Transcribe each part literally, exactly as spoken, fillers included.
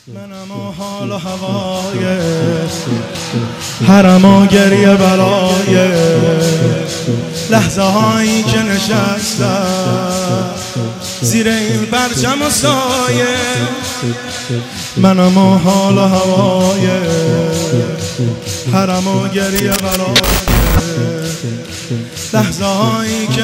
منم و حال و هوای حرم و گریه برای لحظه هایی که نشستم زیر این پرچم و سایه. منم و حال و هوای حرم و گریه برای لحظه هایی که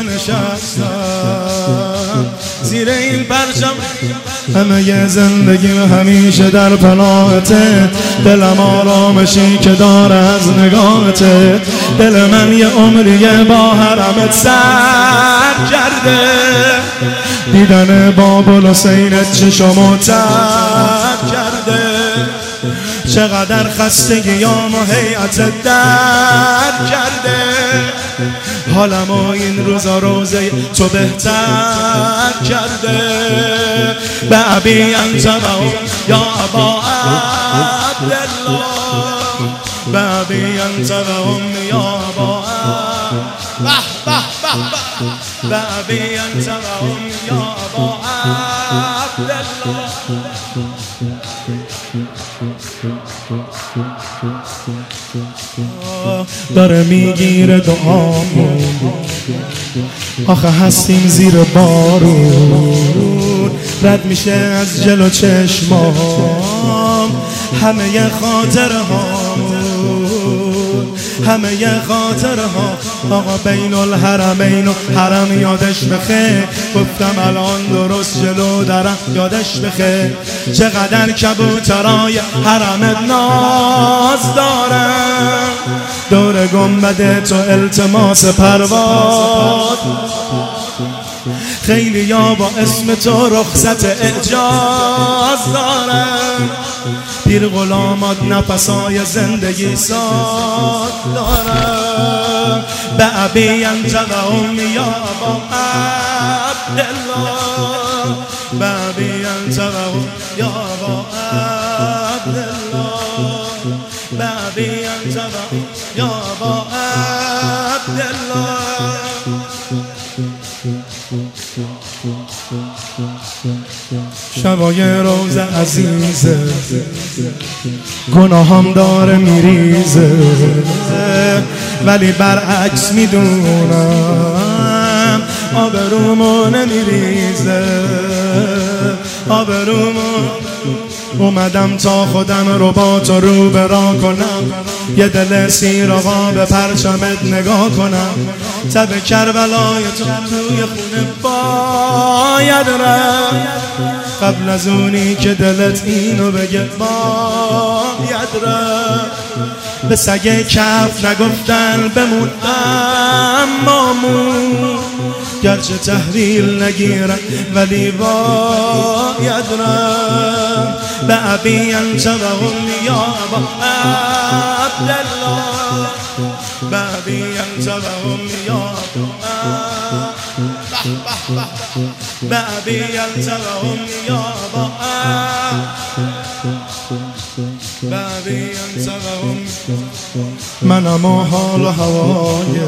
نشستم زیر این پرچم. همه زندگیم همیشه در پناهته، دلم آرامشی که داره از نگاهته. دل من یه عمریه با حرمت سر کرده، دیدن باب الحسینت چشمو تر کرده. چقدر خستگیام و هیئت در کرده، حالم و این روزا روزه تو بهتر کرده. به ابی انت و یا ابا عبدالله، به ابی انت و امی یا ابا به ابی انت و امی یا ابا عبدالله. داره میگیره دعامون، آخه هستیم زیر بارون. رد میشه از جلو چشمام همه خاطره هامون، همه خاطره ها. آقا بین الحرمین و حرم یادش بخیر، گفتم الان درست جلو درم یادش بخیر. چقدر کبوترای حرمت ناز دارم، دور گنبد تو التماس پرواز. خیلی یا با اسم تو رخصت اعجاز دارم، پیر غلامات نفسای زندگی ساز دارم. به ابی انت و امی یا ابا عبدالله، به ابی انت و امی یا ابا عبدالله، به ابی انت و امی یا ابا عبدالله. شبای روز عزیزه گناهم داره میریزه، ولی برعکس میدونم آبرومو نمیریزه. آبرومو اومدم تا خودم رو با تو رو برا کنم، یه دل سیر آقا به پرچمت نگاه کنم. تب کربلای تو توی خونه باید رفت، قبل از اونی که دلت اینو بگه باید رفت. به سگه کف نگفتن بموندم مامون، گرچه تحویل نگیرم ولی باید رفت. به ابی انت و امی یا ابا عبدالله، به ابی انت و امی یا ابا به ابی انت و امی یا ابا به ابی انت و امی. منم و حال و هوای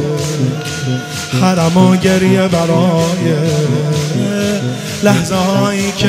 حرم و گریه برای لحظه هایی که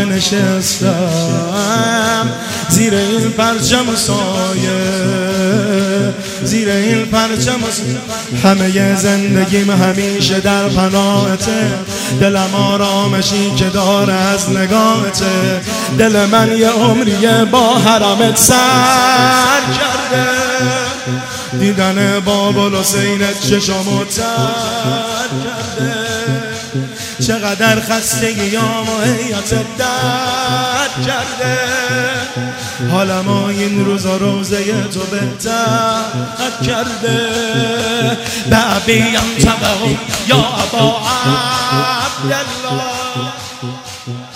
نشستم زیر این پرچم و سایه، زیر این پرچم و سایه. همه زندگیم همیشه در پناهته، دلم آرامشی که داره از نگاهته. دل من یه عمریه با حرمت سر کرده، دیدن باب الحسینت چشمو تر کرده. چقدر خستگیام و هیئت درد کرده، حالم و این روزا روزه تو بهتر کرده. به ابی انت و امی یا ابا عبدالله.